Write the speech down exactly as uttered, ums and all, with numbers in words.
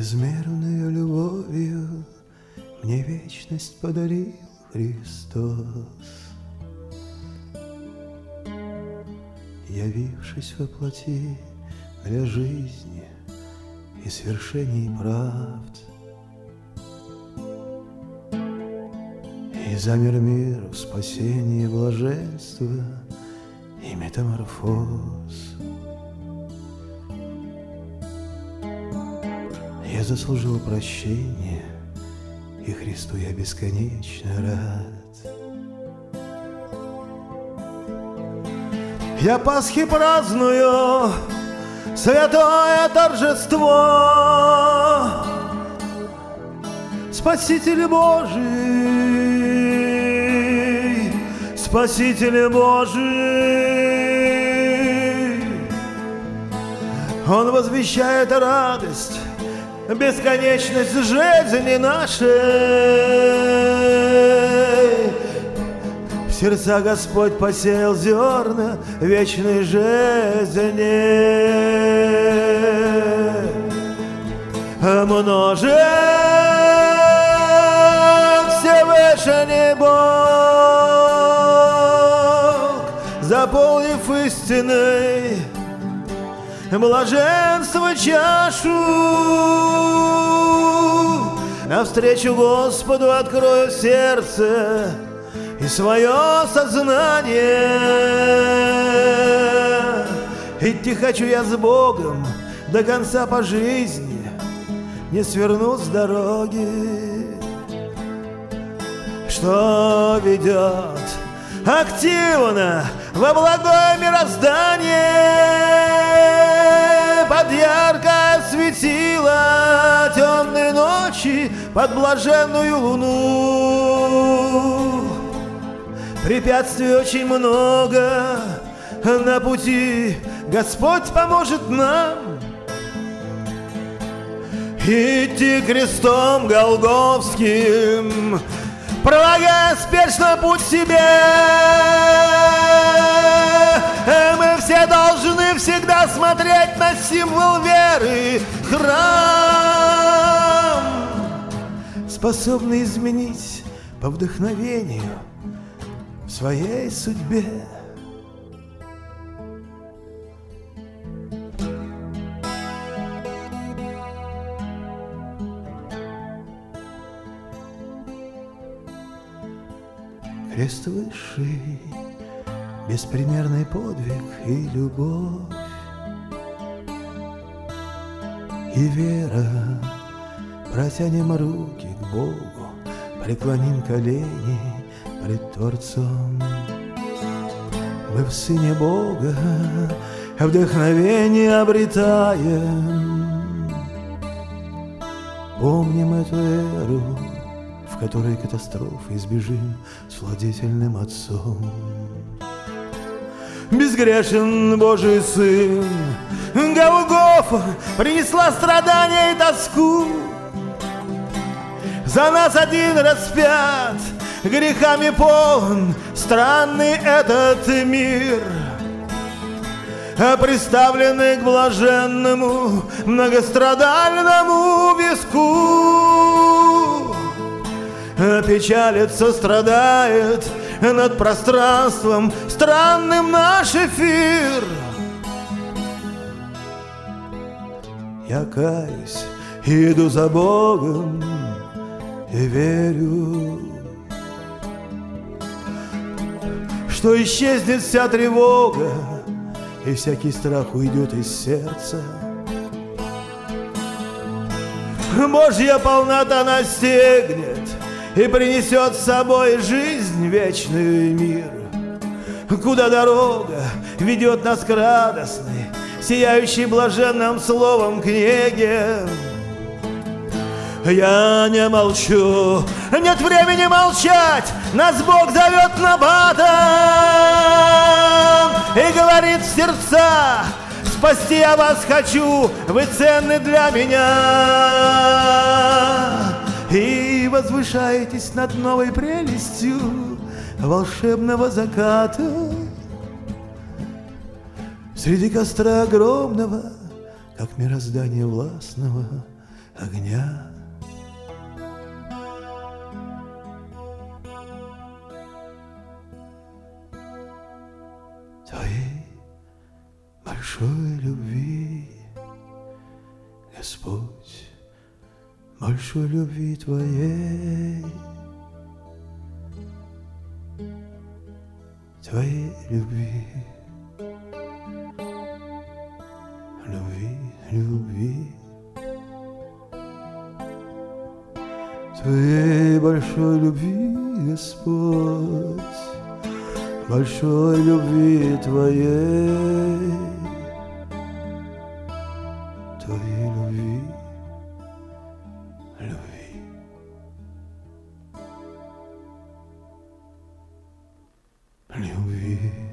Безмерную любовью мне вечность подарил Христос, явившись во плоти для жизни и свершений правд. И замер мир в спасении, блаженства и метаморфоз. Я заслужил прощение, и Христу я бесконечно рад. Я Пасхи праздную, святое торжество, Спаситель Божий, Спаситель Божий. Он возвещает радость, бесконечность жизни нашей. В сердца Господь посеял зерна вечной жизни. Множит Всевышний Бог, заполнив истиной блаженство чашу. Навстречу Господу открою сердце и свое сознание. Идти хочу я с Богом до конца по жизни, не сверну с дороги, что ведет активно во благое мироздание. Под яркое светило темной ночи, под блаженную луну. Препятствий очень много на пути, Господь поможет нам идти крестом голгофским, пролагая спешно путь себе. Мы все должны всегда смотреть на символ веры, храм, способный изменить по вдохновению в своей судьбе. Крест высший, беспримерный подвиг и любовь, и вера. Протянем руки к Богу, преклоним колени пред Творцом. Мы в Сыне Бога вдохновение обретаем. Помним эту эру, в которой катастрофы избежим с владетельным Отцом. Безгрешен Божий Сын, Голгофа принесла страдания и тоску. За нас один распят, грехами полон странный этот мир, приставленный к блаженному многострадальному виску. Печалится, страдает над пространством странным наш эфир. Я каюсь, иду за Богом и верю, что исчезнет вся тревога и всякий страх уйдет из сердца. Божья полнота настигнет и принесет с собой жизнь вечную и мир, куда дорога ведет нас к радостной, сияющей блаженным словом книге. Я не молчу, нет времени молчать, нас Бог зовет на батом и говорит в сердца: спасти я вас хочу, вы ценны для меня. И возвышаетесь над новой прелестью волшебного заката. Среди костра огромного, как мироздание властного, огня. Твоей большой любви, Господь, большой любви Твоей, Твоей любви, любви, любви, Твоей большой любви, Господь, большой любви Твоей, Твоей любви, любви. Любви.